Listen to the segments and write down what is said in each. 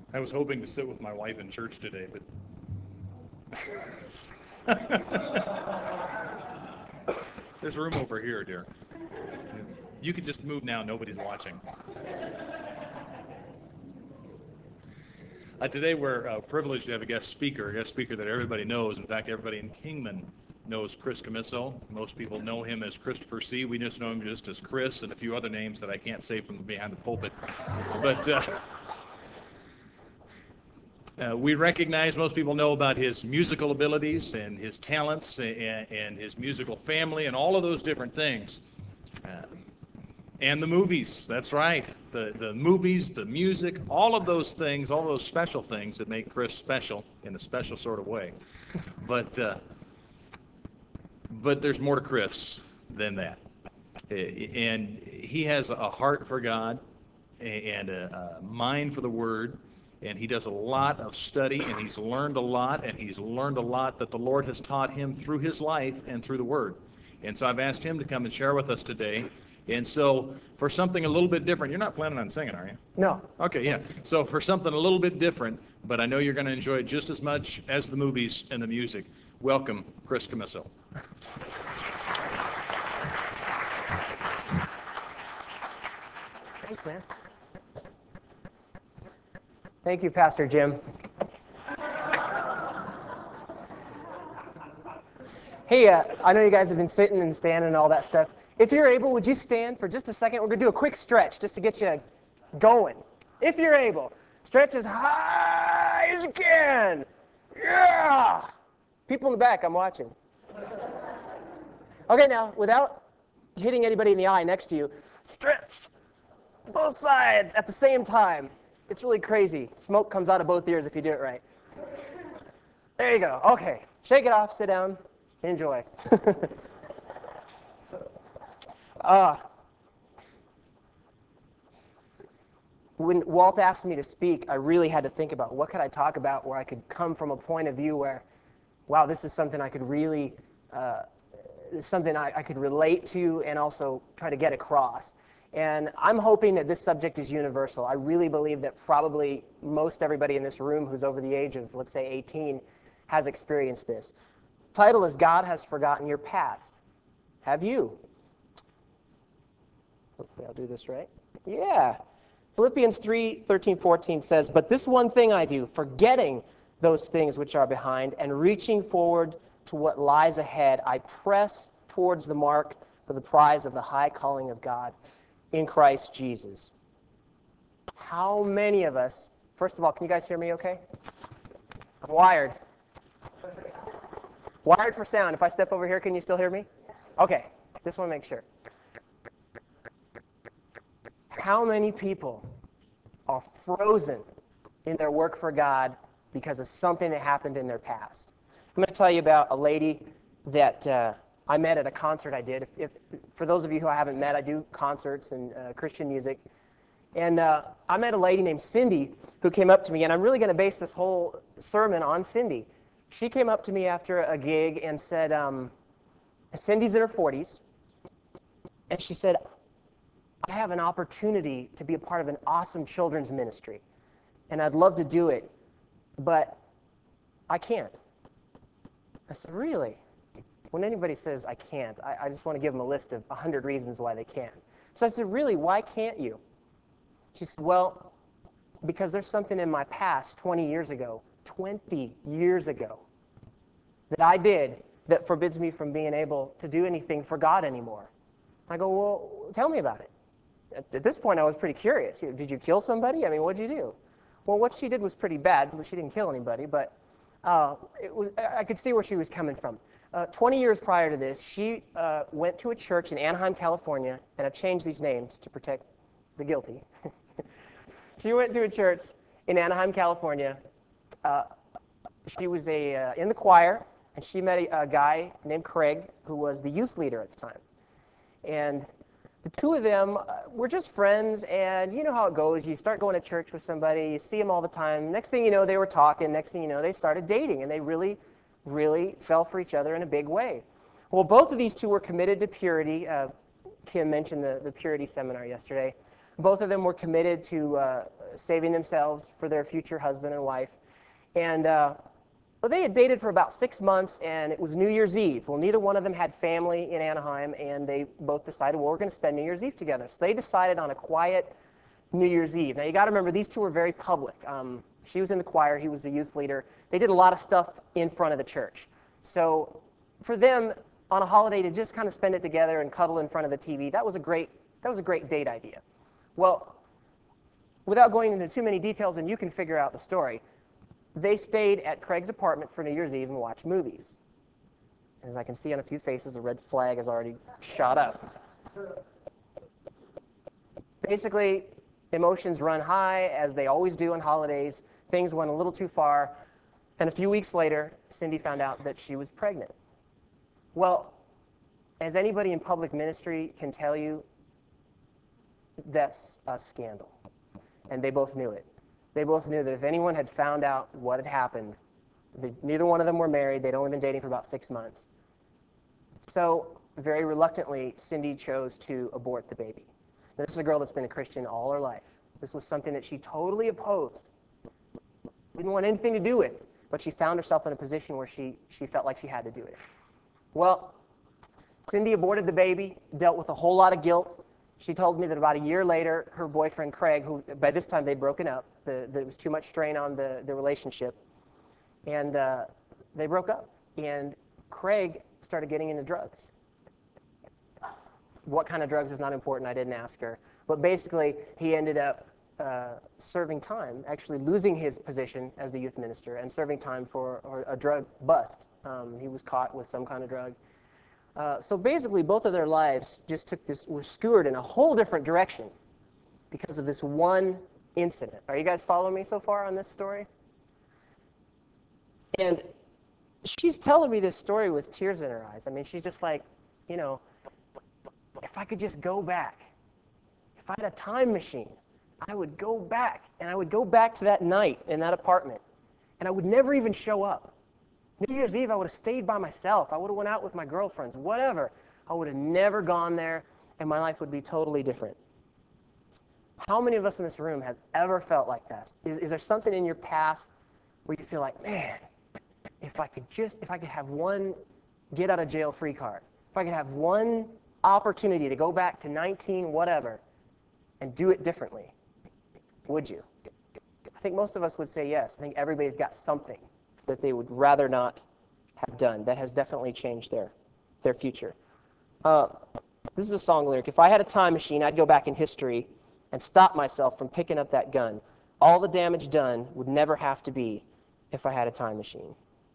I was hoping to sit with my wife in church today, but there's room over here, dear. You could just move now. Nobody's watching. Today we're privileged to have a guest speaker that everybody knows. In fact, everybody in Kingman knows Chris Camiso. Most people know him as Christopher C. We just know him just as Chris and a few other names that I can't say from behind the pulpit. But we recognize, most people know about his musical abilities and his talents and his musical family and all of those different things. Uh, And the movies, that's right. The movies, the music, all of those things, all those special things that make Chris special in a special sort of way. But but there's more to Chris than that. And he has a heart for God and a mind for the Word. And he does a lot of study, and he's learned a lot, and he's learned a lot that the Lord has taught him through his life and through the Word. And so I've asked him to come and share with us today. And so for something a little bit different, you're not planning on singing, are you? No. Okay, yeah. So for something a little bit different, but I know you're going to enjoy it just as much as the movies and the music, welcome Chris Camiso. Thanks, man. Thank you, Pastor Jim. Hey, I know you guys have been sitting and standing and all that stuff. If you're able, would you stand for just a second? We're going to do a quick stretch just to get you going. If you're able, stretch as high as you can. Yeah! People in the back, I'm watching. Okay, now, without hitting anybody in the eye next to you, stretch both sides at the same time. It's really crazy. Smoke comes out of both ears if you do it right. There you go. Okay, shake it off, sit down, enjoy. When Walt asked me to speak, I really had to think about what could I talk about where I could come from a point of view where, wow, this is something I could really, something I could relate to and also try to get across. And I'm hoping that this subject is universal. I really believe that probably most everybody in this room who's over the age of, let's say, 18 has experienced this. Title is God Has Forgotten Your Past. Have you? Hopefully I'll do this right. Yeah. Philippians 3:13-14 says, "But this one thing I do, forgetting those things which are behind and reaching forward to what lies ahead, I press towards the mark for the prize of the high calling of God in Christ Jesus." How many of us, first of all, can you guys hear me okay? I'm wired. Wired for sound. If I step over here, can you still hear me? Okay, just want to make sure. How many people are frozen in their work for God because of something that happened in their past? I'm going to tell you about a lady that I met at a concert I did. For those of you who I haven't met, I do concerts and Christian music. And I met a lady named Cindy who came up to me, and I'm really going to base this whole sermon on Cindy. She came up to me after a gig and said, Cindy's in her 40s, and she said, I have an opportunity to be a part of an awesome children's ministry, and I'd love to do it, but I can't. I said, really? When anybody says I can't, I just want to give them a list of 100 reasons why they can't. So I said, really, why can't you? She said, well, because there's something in my past 20 years ago that I did that forbids me from being able to do anything for God anymore. I go, well, tell me about it. At this point, I was pretty curious. Did you kill somebody? I mean, what'd you do? Well, what she did was pretty bad. She didn't kill anybody, but I could see where she was coming from. 20 years prior to this, she went to a church in Anaheim, California, and I've changed these names to protect the guilty. She went to a church in Anaheim, California. She was in the choir, and she met a guy named Craig, who was the youth leader at the time. And the two of them were just friends, and you know how it goes. You start going to church with somebody, you see them all the time. Next thing you know, they were talking. Next thing you know, they started dating, and they really, really fell for each other in a big way. Well, both of these two were committed to purity. Kim mentioned the purity seminar yesterday. Both of them were committed to saving themselves for their future husband and wife. And well, they had dated for about 6 months, and it was New Year's Eve. Well, neither one of them had family in Anaheim, and they both decided, well, we're going to spend New Year's Eve together. So they decided on a quiet New Year's Eve. Now, you got to remember, these two were very public. She was in the choir. He was the youth leader. They did a lot of stuff in front of the church. So for them, on a holiday, to just kind of spend it together and cuddle in front of the TV, that was a great date idea. Well, without going into too many details, and you can figure out the story, they stayed at Craig's apartment for New Year's Eve and watched movies. As I can see on a few faces, the red flag has already shot up. Basically, emotions run high, as they always do on holidays. Things went a little too far, and a few weeks later, Cindy found out that she was pregnant. Well, as anybody in public ministry can tell you, that's a scandal. And they both knew it. They both knew that if anyone had found out what had happened, neither one of them were married. They'd only been dating for about 6 months. So, very reluctantly, Cindy chose to abort the baby. Now, this is a girl that's been a Christian all her life. This was something that she totally opposed, didn't want anything to do with, but she found herself in a position where she felt like she had to do it. Well, Cindy aborted the baby, dealt with a whole lot of guilt. She told me that about a year later, her boyfriend Craig, who by this time they'd broken up, there was too much strain on the relationship, and they broke up. And Craig started getting into drugs. What kind of drugs is not important, I didn't ask her. But basically, he ended up serving time, actually losing his position as the youth minister and serving time for a drug bust. He was caught with some kind of drug. So basically, both of their lives just were skewered in a whole different direction because of this one incident. Are you guys following me so far on this story? And she's telling me this story with tears in her eyes. I mean, she's just like, you know, if I could just go back, if I had a time machine, I would go back, and I would go back to that night in that apartment, and I would never even show up. New Year's Eve, I would have stayed by myself. I would have went out with my girlfriends, whatever. I would have never gone there, and my life would be totally different. How many of us in this room have ever felt like that? Is there something in your past where you feel like, man, if I could have one get out of jail free card, if I could have one opportunity to go back to 19 whatever and do it differently, would you? I think most of us would say yes. I think everybody's got something that they would rather not have done that has definitely changed their future. This is a song lyric. If I had a time machine, I'd go back in history and stop myself from picking up that gun. All the damage done would never have to be if I had a time machine.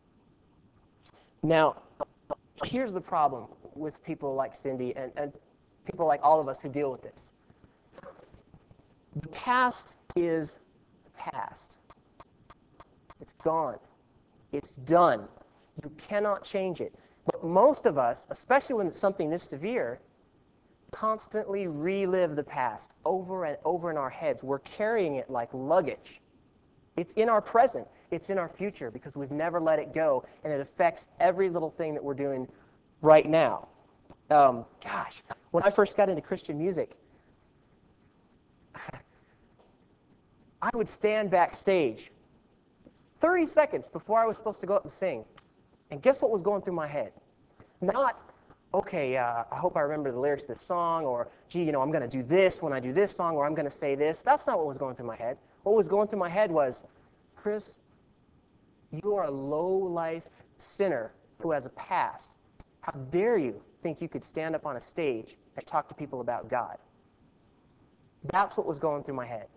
Now, here's the problem with people like Cindy and people like all of us who deal with this. The past is past. It's gone. It's done. You cannot change it. But most of us, especially when it's something this severe, constantly relive the past over and over in our heads. We're carrying it like luggage. It's in our present. It's in our future because we've never let it go, and it affects every little thing that we're doing right now. When I first got into Christian music, I would stand backstage 30 seconds before I was supposed to go up and sing. And guess what was going through my head? Not, okay, I hope I remember the lyrics to this song, or, gee, I'm going to do this when I do this song, or I'm going to say this. That's not what was going through my head. What was going through my head was, Chris, you are a low-life sinner who has a past. How dare you think you could stand up on a stage and talk to people about God? That's what was going through my head.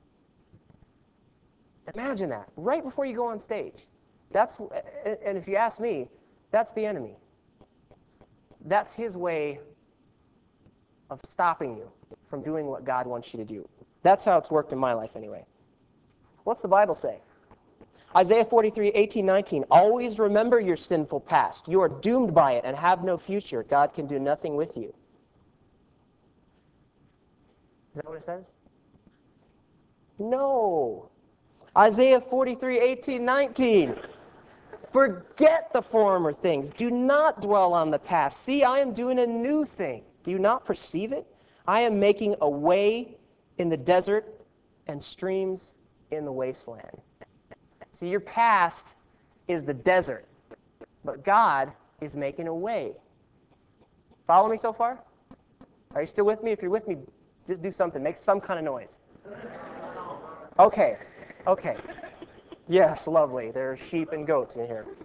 Imagine that, right before you go on stage. And if you ask me, that's the enemy. That's his way of stopping you from doing what God wants you to do. That's how it's worked in my life anyway. What's the Bible say? Isaiah 43, 18, 19. Always remember your sinful past. You are doomed by it and have no future. God can do nothing with you. Is that what it says? No. Isaiah 43, 18, 19. Forget the former things. Do not dwell on the past. See, I am doing a new thing. Do you not perceive it? I am making a way in the desert and streams in the wasteland. See, your past is the desert, but God is making a way. Follow me so far? Are you still with me? If you're with me, just do something. Make some kind of noise. Okay. Okay. Yes, lovely. There are sheep and goats in here.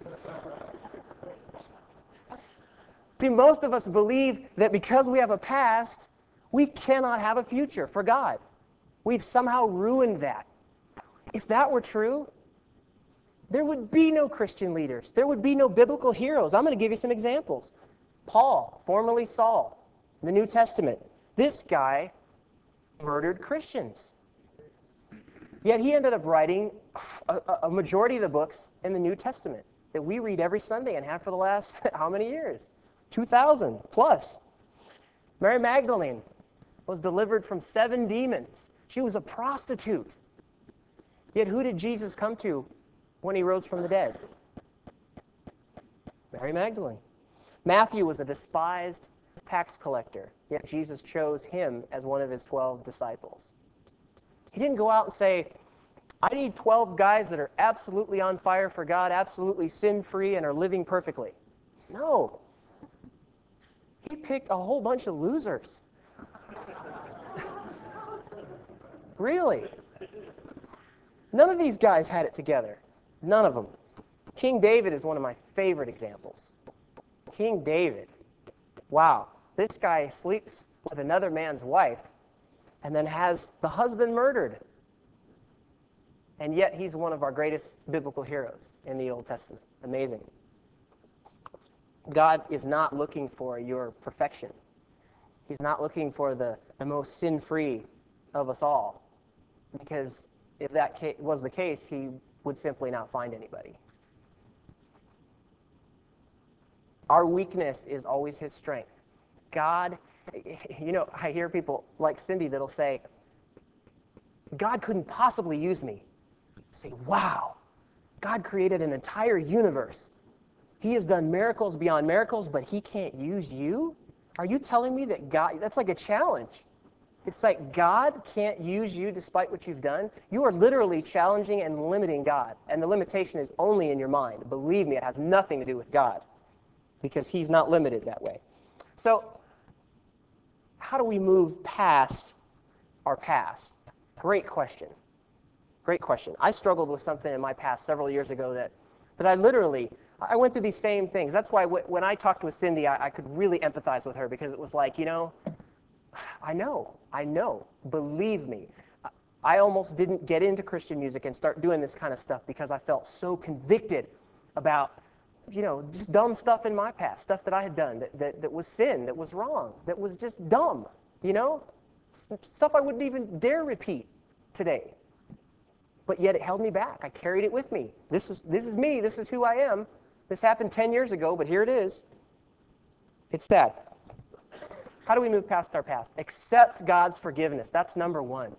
See, most of us believe that because we have a past, we cannot have a future for God. We've somehow ruined that. If that were true, there would be no Christian leaders. There would be no biblical heroes. I'm going to give you some examples. Paul, formerly Saul, in the New Testament. This guy murdered Christians. Yet he ended up writing a majority of the books in the New Testament that we read every Sunday and have for the last, how many years? 2,000 plus. Mary Magdalene was delivered from 7 demons. She was a prostitute. Yet who did Jesus come to when he rose from the dead? Mary Magdalene. Matthew was a despised tax collector, yet Jesus chose him as one of his 12 disciples. He didn't go out and say, I need 12 guys that are absolutely on fire for God, absolutely sin-free, and are living perfectly. No. He picked a whole bunch of losers. Really? None of these guys had it together. None of them. King David is one of my favorite examples. King David. Wow. This guy sleeps with another man's wife and then has the husband murdered. And yet he's one of our greatest biblical heroes in the Old Testament. Amazing. God is not looking for your perfection. He's not looking for the most sin-free of us all. Because if that was the case, he would simply not find anybody. Our weakness is always his strength. God, I hear people like Cindy that'll say, God couldn't possibly use me. Say, wow, God created an entire universe. He has done miracles beyond miracles, but he can't use you? Are you telling me that God, that's like a challenge. It's like God can't use you despite what you've done. You are literally challenging and limiting God. And the limitation is only in your mind. Believe me, it has nothing to do with God because he's not limited that way. So, how do we move past our past? Great question. Great question. I struggled with something in my past several years ago that I went through these same things. That's why when I talked with Cindy, I could really empathize with her because it was like, I know. Believe me. I almost didn't get into Christian music and start doing this kind of stuff because I felt so convicted about, just dumb stuff in my past, stuff that I had done that was sin, that was wrong, that was just dumb, stuff I wouldn't even dare repeat today. But yet it held me back. I carried it with me. This is me. This is who I am. This happened 10 years ago, but here it is. It's sad. How do we move past our past? Accept God's forgiveness. That's number one.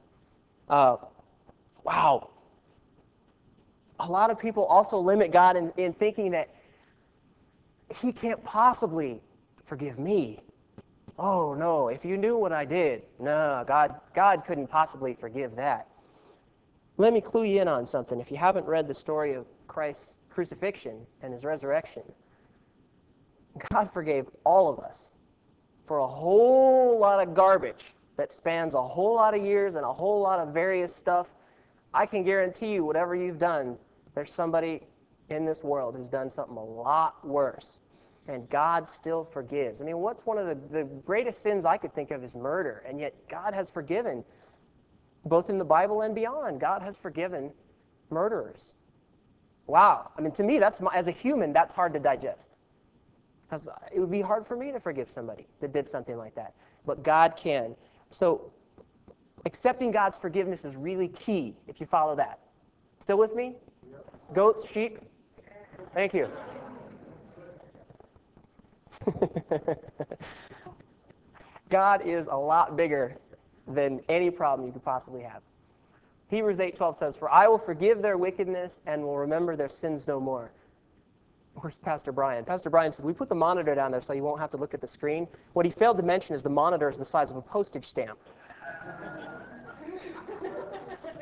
Wow. A lot of people also limit God in thinking that he can't possibly forgive me. Oh, no, if you knew what I did. No, God couldn't possibly forgive that. Let me clue you in on something. If you haven't read the story of Christ's crucifixion and his resurrection, God forgave all of us for a whole lot of garbage that spans a whole lot of years and a whole lot of various stuff. I can guarantee you, whatever you've done, there's somebody in this world who's done something a lot worse. And God still forgives. I mean, what's one of the greatest sins I could think of is murder. And yet God has forgiven, both in the Bible and beyond. God has forgiven murderers. Wow. I mean, to me, as a human, that's hard to digest. Because it would be hard for me to forgive somebody that did something like that. But God can. So accepting God's forgiveness is really key if you follow that. Still with me? Yep. Goats, sheep? Thank you. God is a lot bigger than any problem you could possibly have. Hebrews 8:12 says, "For I will forgive their wickedness and will remember their sins no more." Where's Pastor Brian? Pastor Brian says, we put the monitor down there so you won't have to look at the screen. What he failed to mention is the monitor is the size of a postage stamp.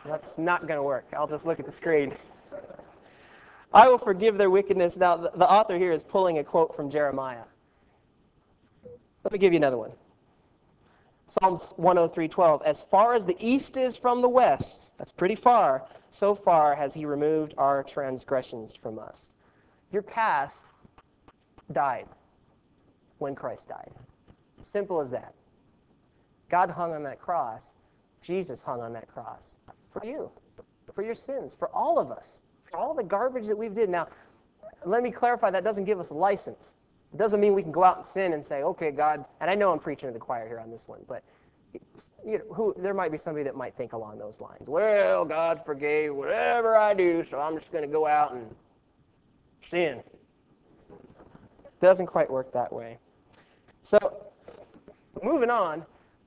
That's not going to work. I'll just look at the screen. I will forgive their wickedness. Now, the author here is pulling a quote from Jeremiah. Let me give you another one. Psalms 103:12. As far as the east is from the west, that's pretty far, so far has he removed our transgressions from us. Your past died when Christ died. Simple as that. God hung on that cross. Jesus hung on that cross for you, for your sins, for all of us, for all the garbage that we've did. Now, let me clarify, that doesn't give us a license. It doesn't mean we can go out and sin and say, okay, God, and I know I'm preaching to the choir here on this one, but there might be somebody that might think along those lines. Well, God forgave whatever I do, so I'm just going to go out and sin. It doesn't quite work that way. So, moving on.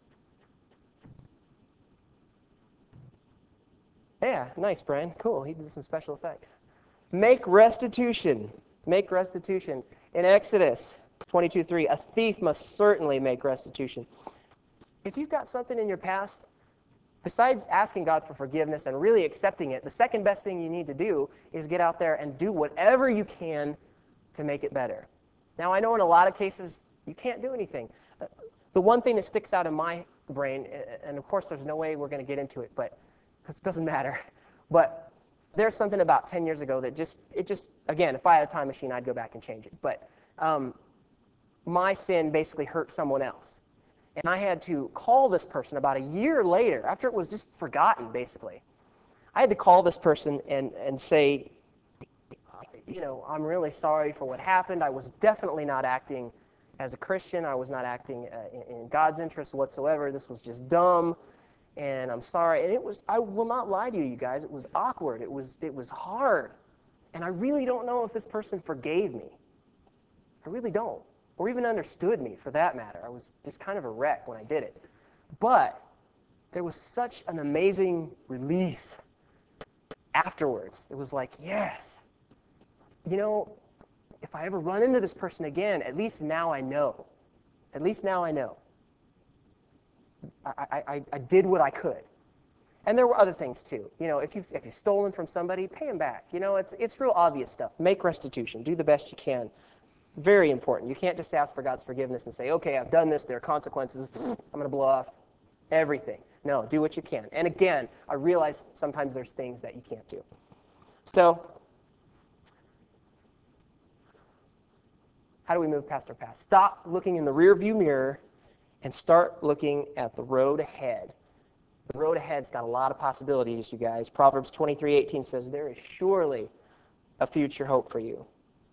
Yeah, nice, Brian. Cool. He did some special effects. Make restitution. Make restitution. In Exodus 22:3, a thief must certainly make restitution. If you've got something in your past, besides asking God for forgiveness and really accepting it, the second best thing you need to do is get out there and do whatever you can to make it better. Now, I know in a lot of cases you can't do anything. The one thing that sticks out in my brain, and of course there's no way we're going to get into it, but because it doesn't matter, but there's something about 10 years ago that again, if I had a time machine, I'd go back and change it. But my sin basically hurt someone else. And I had to call this person about a year later, after it was just forgotten, basically. I had to call this person and say, I'm really sorry for what happened. I was definitely not acting as a Christian. I was not acting in God's interest whatsoever. This was just dumb, and I'm sorry. And I will not lie to you guys, it was awkward. It was hard. And I really don't know if this person forgave me. I really don't. Or even understood me, for that matter. I was just kind of a wreck when I did it. But there was such an amazing release afterwards. It was like, yes, if I ever run into this person again, at least now I know. At least now I know. I did what I could. And there were other things too. If you've stolen from somebody, pay them back. It's real obvious stuff. Make restitution. Do the best you can. Very important. You can't just ask for God's forgiveness and say, okay, I've done this, there are consequences, I'm going to blow off everything. No, do what you can. And again, I realize sometimes there's things that you can't do. So, how do we move past our past? Stop looking in the rearview mirror and start looking at the road ahead. The road ahead's got a lot of possibilities, you guys. Proverbs 23:18 says, there is surely a future hope for you.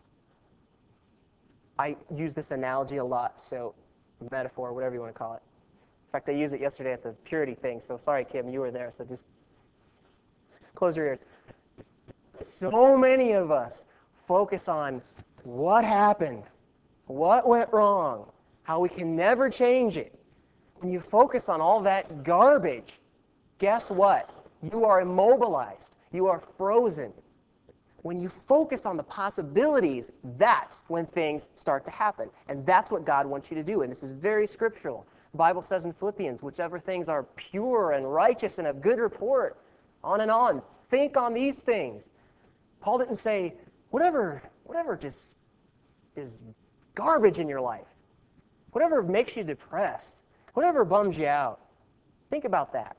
I use this analogy a lot, so metaphor, whatever you want to call it. In fact, I used it yesterday at the purity thing, so sorry, Kim, you were there, so just close your ears. So many of us focus on what happened, what went wrong, how we can never change it. When you focus on all that garbage, guess what? You are immobilized. You are frozen. When you focus on the possibilities, that's when things start to happen. And that's what God wants you to do. And this is very scriptural. The Bible says in Philippians, whichever things are pure and righteous and of good report, on and on. Think on these things. Paul didn't say, whatever just is garbage in your life, whatever makes you depressed, whatever bums you out. Think about that.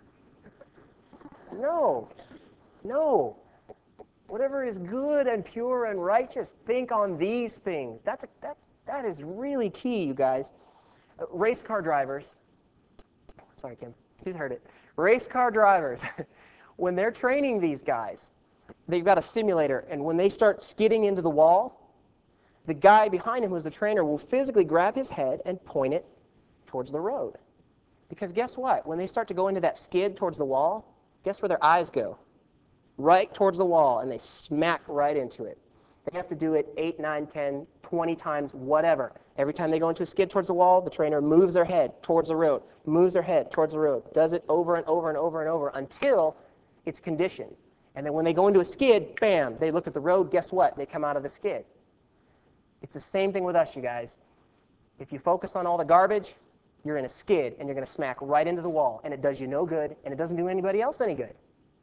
No. Whatever is good and pure and righteous, think on these things. That is really key, you guys. Race car drivers, sorry, Kim, she's heard it. Race car drivers, when they're training these guys, they've got a simulator, and when they start skidding into the wall, the guy behind him, who's the trainer, will physically grab his head and point it towards the road. Because guess what? When they start to go into that skid towards the wall, guess where their eyes go? Right towards the wall, and they smack right into it. They have to do it 8, 9, 10, 20 times, whatever. Every time they go into a skid towards the wall, the trainer moves their head towards the road, moves their head towards the road, does it over and over and over and over until it's conditioned. And then when they go into a skid, bam, they look at the road, guess what? They come out of the skid. It's the same thing with us, you guys. If you focus on all the garbage, you're in a skid, and you're going to smack right into the wall, and it does you no good, and it doesn't do anybody else any good.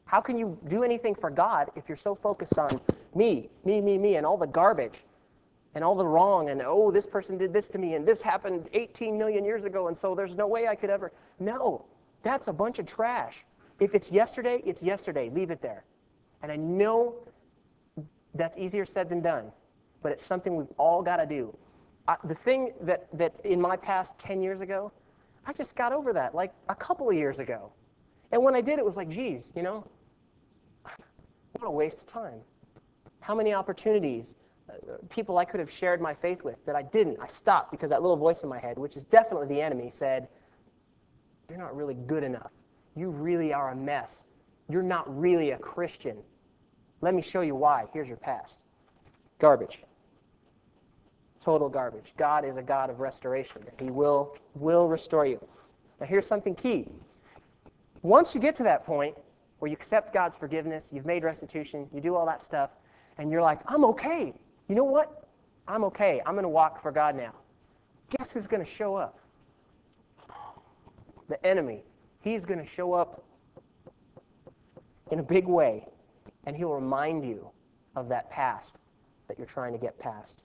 How can you do anything for God if you're so focused on me, and all the garbage and all the wrong and, oh, this person did this to me and this happened 18 million years ago and so there's no way I could ever. No, that's a bunch of trash. If it's yesterday, it's yesterday. Leave it there. And I know that's easier said than done, but it's something we've all got to do. The thing that in my past 10 years ago, I just got over that like a couple of years ago. And when I did, it was like, geez, what a waste of time. How many opportunities, people I could have shared my faith with that I didn't. I stopped because that little voice in my head, which is definitely the enemy, said, you're not really good enough. You really are a mess. You're not really a Christian. Let me show you why. Here's your past. Garbage. Total garbage. God is a God of restoration. He will restore you. Now here's something key. Once you get to that point where you accept God's forgiveness, you've made restitution, you do all that stuff, and you're like, I'm okay. You know what? I'm okay. I'm going to walk for God now. Guess who's going to show up? The enemy. He's going to show up in a big way, and he'll remind you of that past that you're trying to get past.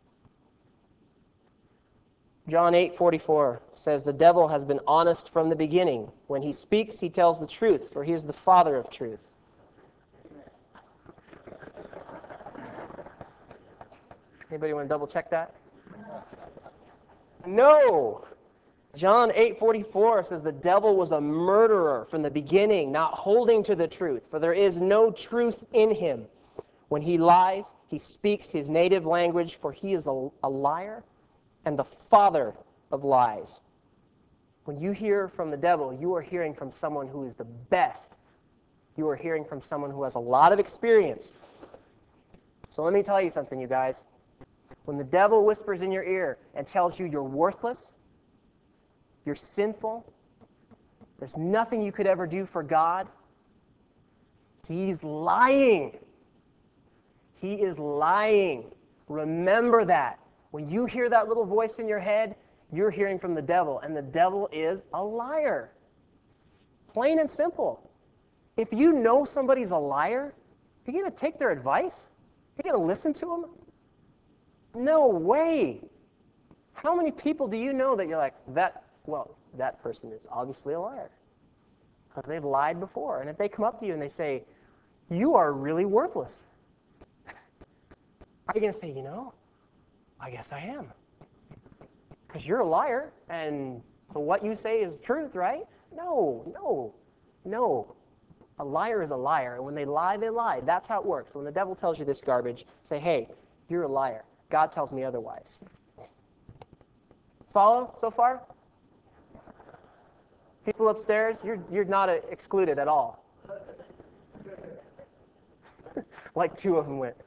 John 8:44 says, the devil has been honest from the beginning. When he speaks, he tells the truth, for he is the father of truth. Anybody want to double check that? No! John 8:44 says the devil was a murderer from the beginning, not holding to the truth, for there is no truth in him. When he lies, he speaks his native language, for he is a liar and the father of lies. When you hear from the devil, you are hearing from someone who is the best. You are hearing from someone who has a lot of experience. So let me tell you something, you guys. When the devil whispers in your ear and tells you you're worthless, you're sinful, there's nothing you could ever do for God, he's lying. He is lying. Remember that. When you hear that little voice in your head, you're hearing from the devil, and the devil is a liar. Plain and simple. If you know somebody's a liar, are you going to take their advice? Are you going to listen to them? No way. How many people do you know that you're like, that person is obviously a liar? Because they've lied before. And if they come up to you and they say, you are really worthless, are you going to say, I guess I am? Because you're a liar, and so what you say is truth, right? No. A liar is a liar, and when they lie, they lie. That's how it works. So when the devil tells you this garbage, say, hey, you're a liar. God tells me otherwise. Follow so far? People upstairs, you're not excluded at all. Like two of them went.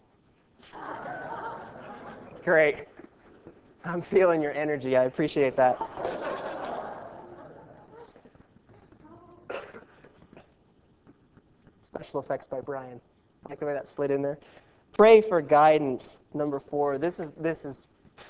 It's great. I'm feeling your energy. I appreciate that. Special effects by Brian. I like the way that slid in there. Pray for guidance. Number 4. This is this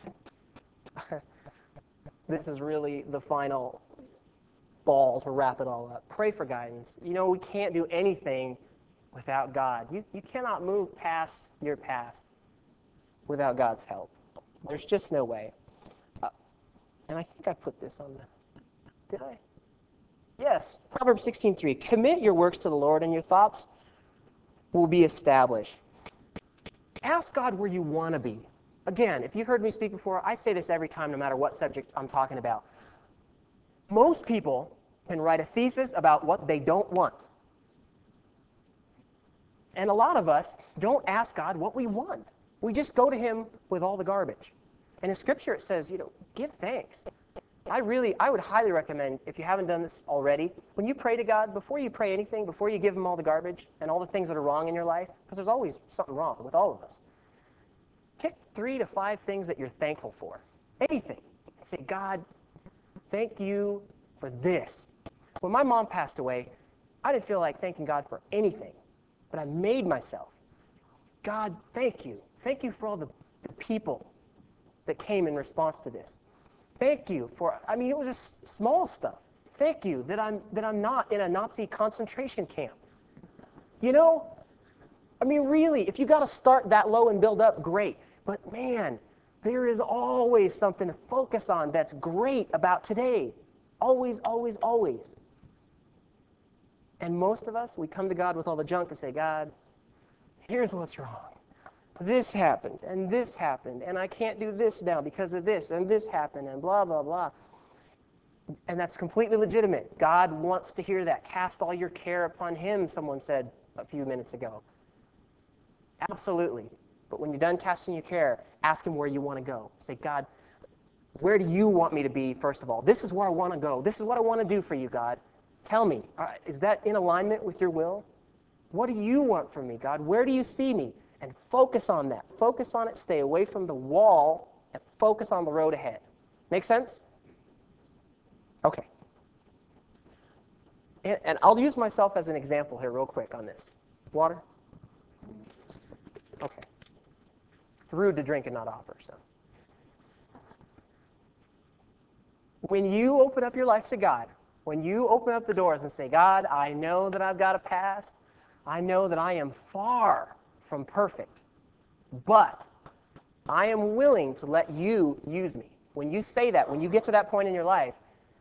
is really the final ball to wrap it all up. Pray for guidance. We can't do anything without God. You cannot move past your past without God's help. There's just no way. And I think I put this on the... Did I? Yes. Proverbs 16:3. Commit your works to the Lord, and your thoughts will be established. Ask God where you want to be. Again, if you've heard me speak before, I say this every time, no matter what subject I'm talking about. Most people can write a thesis about what they don't want. And a lot of us don't ask God what we want. We just go to him with all the garbage. And in Scripture it says, give thanks. I would highly recommend, if you haven't done this already, when you pray to God, before you pray anything, before you give him all the garbage and all the things that are wrong in your life, because there's always something wrong with all of us, pick 3 to 5 things that you're thankful for. Anything. And say, God, thank you for this. When my mom passed away, I didn't feel like thanking God for anything, but I made myself. God, thank you. Thank you for all the people that came in response to this. Thank you for, it was just small stuff. Thank you that I'm not in a Nazi concentration camp. You know? I mean, really, if you got to start that low and build up, great. But man, there is always something to focus on that's great about today. Always, always, always. And most of us, we come to God with all the junk and say, God, here's what's wrong. This happened, and I can't do this now because of this, and this happened, and blah, blah, blah. And that's completely legitimate. God wants to hear that. Cast all your care upon him, someone said a few minutes ago. Absolutely. But when you're done casting your care, ask him where you want to go. Say, God, where do you want me to be, first of all? This is where I want to go. This is what I want to do for you, God. Tell me, is that in alignment with your will? What do you want from me, God? Where do you see me? And focus on that. Focus on it. Stay away from the wall and focus on the road ahead. Make sense? Okay. And I'll use myself as an example here real quick on this. Water? Okay. It's rude to drink and not offer, so. When you open up your life to God, when you open up the doors and say, God, I know that I've got a past. I know that I am far from perfect, but I am willing to let you use me. When you say that, when you get to that point in your life,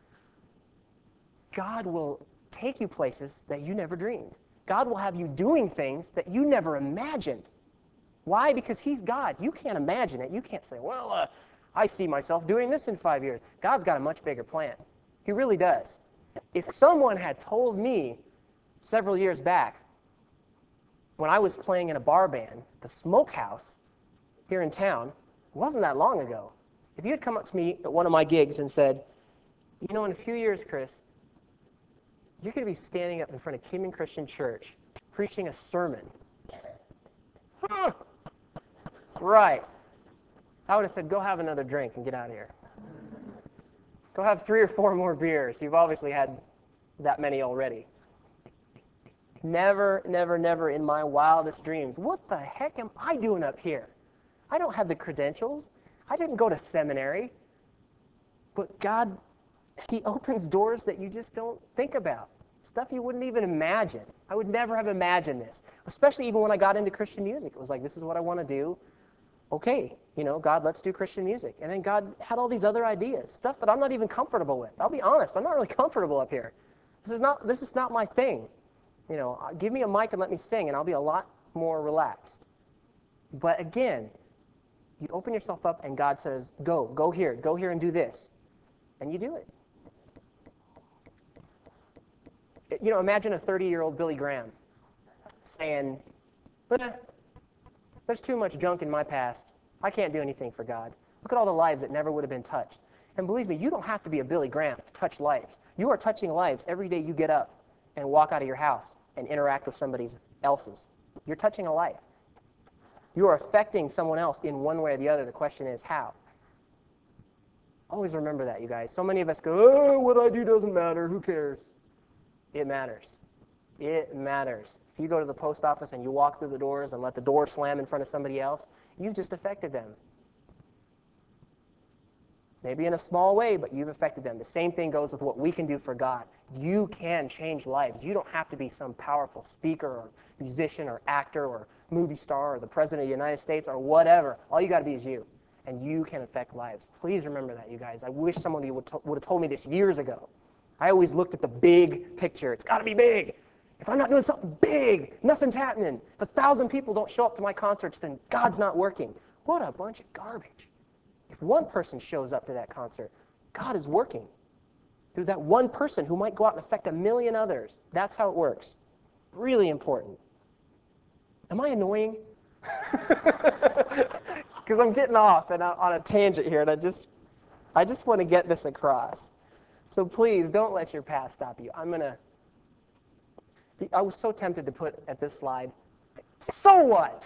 God will take you places that you never dreamed. God will have you doing things that you never imagined. Why? Because he's God. You can't imagine it. You can't say, well, I see myself doing this in 5 years. God's got a much bigger plan. He really does. If someone had told me several years back when I was playing in a bar band, the Smokehouse here in town, it wasn't that long ago. If you had come up to me at one of my gigs and said, you know, in a few years, Chris, you're going to be standing up in front of Kingman Christian Church preaching a sermon. Right. I would have said, go have another drink and get out of here. Go have 3 or 4 more beers. You've obviously had that many already. Never, never, never in my wildest dreams. What the heck am I doing up here? I don't have the credentials. I didn't go to seminary. But God, he opens doors that you just don't think about. Stuff you wouldn't even imagine. I would never have imagined this. Especially even when I got into Christian music. It was like, this is what I want to do. Okay, you know, God, let's do Christian music. And then God had all these other ideas, stuff that I'm not even comfortable with. I'll be honest, I'm not really comfortable up here. This is not my thing. You know, give me a mic and let me sing, and I'll be a lot more relaxed. But again, you open yourself up, and God says, go here and do this. And you do it. You know, imagine a 30-year-old Billy Graham saying, there's too much junk in my past. I can't do anything for God. Look at all the lives that never would have been touched. And believe me, you don't have to be a Billy Graham to touch lives. You are touching lives every day you get up and walk out of your house and interact with somebody else's. You're touching a life. You are affecting someone else in one way or the other. The question is, how? Always remember that, you guys. So many of us go, oh, what I do doesn't matter. Who cares? It matters. It matters. If you go to the post office and you walk through the doors and let the door slam in front of somebody else, you've just affected them. Maybe in a small way, but you've affected them. The same thing goes with what we can do for God. You can change lives. You don't have to be some powerful speaker or musician or actor or movie star or the president of the United States or whatever. All you got to be is you, and you can affect lives. Please remember that, you guys. I wish somebody would have told me this years ago. I always looked at the big picture. It's got to be big. If I'm not doing something big, nothing's happening. If 1,000 people don't show up to my concerts, then God's not working. What a bunch of garbage. If one person shows up to that concert, God is working through that one person who might go out and affect 1 million others. That's how it works. Really important. Am I annoying? Because I'm getting off and on a tangent here, and I just want to get this across. So please, don't let your past stop you. I was so tempted to put at this slide, so what?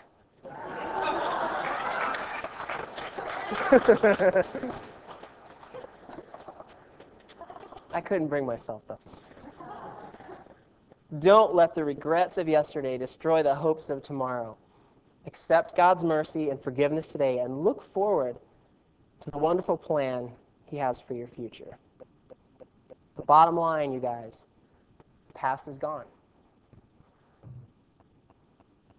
I couldn't bring myself, though. Don't let the regrets of yesterday destroy the hopes of tomorrow. Accept God's mercy and forgiveness today and look forward to the wonderful plan he has for your future. The bottom line, you guys, the past is gone.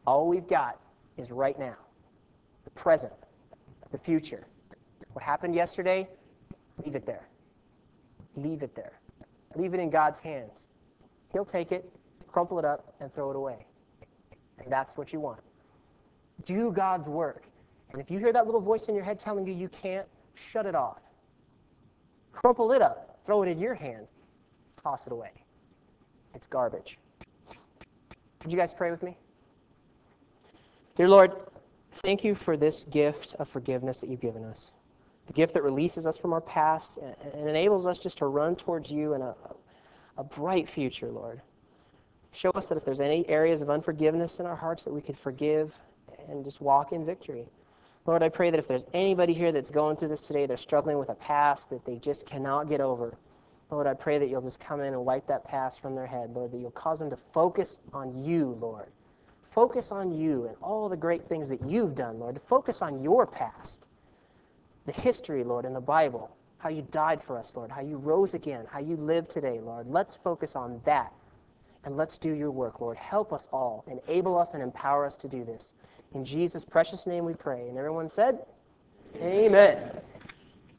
All we've got is right now, the present, the future. What happened yesterday, leave it there. Leave it there. Leave it in God's hands. He'll take it, crumple it up, and throw it away. And that's what you want. Do God's work. And if you hear that little voice in your head telling you you can't, shut it off. Crumple it up, throw it in your hand, toss it away. It's garbage. Would you guys pray with me? Dear Lord, thank you for this gift of forgiveness that you've given us. The gift that releases us from our past and enables us just to run towards you in a bright future, Lord. Show us that if there's any areas of unforgiveness in our hearts that we could forgive and just walk in victory. Lord, I pray that if there's anybody here that's going through this today, they're struggling with a past that they just cannot get over, Lord, I pray that you'll just come in and wipe that past from their head, Lord, that you'll cause them to focus on you, Lord. Focus on you and all the great things that you've done, Lord. Focus on your past, the history, Lord, in the Bible, how you died for us, Lord, how you rose again, how you live today, Lord. Let's focus on that, and let's do your work, Lord. Help us all, enable us, and empower us to do this. In Jesus' precious name we pray. And everyone said, Amen.